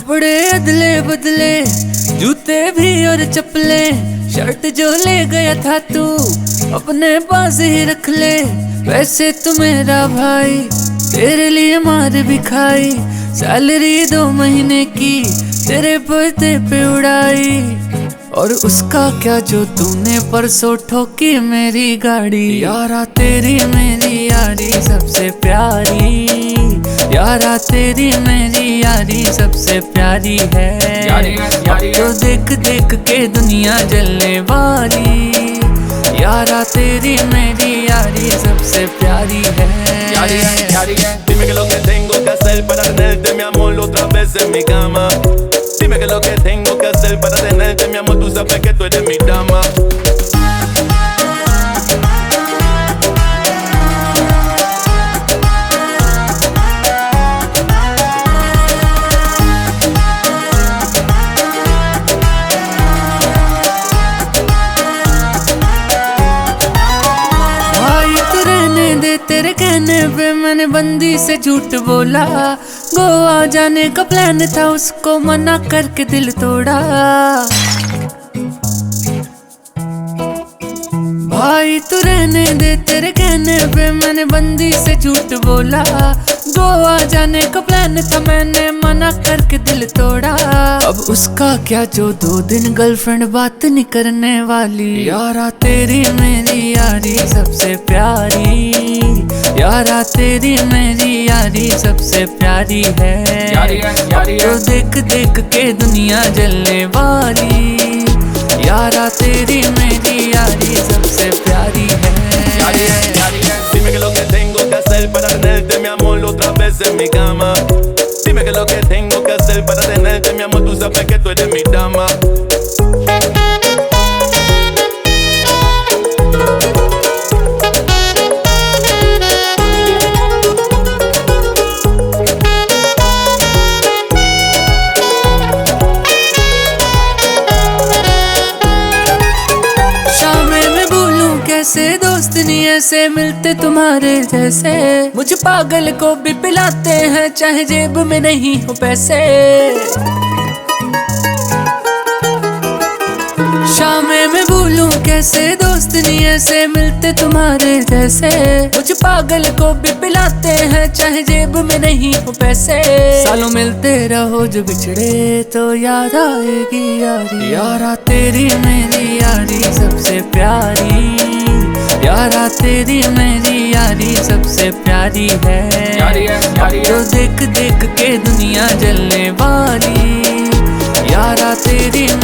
कपड़े अदले बदले, जूते भी और चप्पले, शर्ट जो ले गया था तू अपने पास ही रख ले। वैसे तू मेरा भाई, तेरे लिए मार भी खाई, सैलरी 2 महीने की तेरे पोते पे उड़ाई। और उसका क्या जो तूने परसों ठोकी मेरी गाड़ी। यारा तेरी मेरी यारी सबसे प्यारी, यारा तेरी मेरी यारी सबसे प्यारी है। अब तो देख देख के दुनिया जलने वाली, यारा तेरी मेरी यारी सबसे प्यारी है। Dime que lo que tengo que hacer para tenerte, mi amor, otra vez en mi cama. Dime que lo que tengo que hacer para tenerte, mi amor, tú sabes que tú eres mi dama. तेरे कहने पे मैंने बंदी से झूठ बोला, गोवा जाने का प्लान था उसको मना करके दिल तोड़ा। भाई तू रहने दे, तेरे कहने पे मैंने बंदी से झूठ बोला, गोवा जाने का प्लान था मैंने मना करके दिल तोड़ा। अब उसका क्या जो 2 दिन गर्लफ्रेंड बात नहीं करने वाली। यारा तेरी मेरी यारी सबसे प्यारी, यारा तेरी मेरी यारी सबसे प्यारी है। अब तो देख देख के दुनिया जलने वाली, यारा तेरी मेरी यारी सबसे प्यारी है। Dime que lo que tengo que hacer para tenerte, mi amor, otra vez en mi cama. Dime que lo que tengo que hacer para tenerte, mi amor, tú sabes que tú eres mi dama. ऐसे दोस्त नहीं ऐसे मिलते तुम्हारे जैसे, मुझे पागल को भी पिलाते हैं चाहे जेब में नहीं हो पैसे। शामें मैं भूलूं कैसे दोस्त नहीं ऐसे मिलते तुम्हारे जैसे, मुझे पागल को भी पिलाते हैं चाहे जेब में नहीं हो पैसे। सालों मिलते रहो जो बिछड़े तो याद आएगी यारी, यारा तेरी मेरी यारी सबसे प्यारी, यारा तेरी मेरी यारी सबसे प्यारी है। अब तो देख देख के दुनिया जलने वाली, यारा तेरी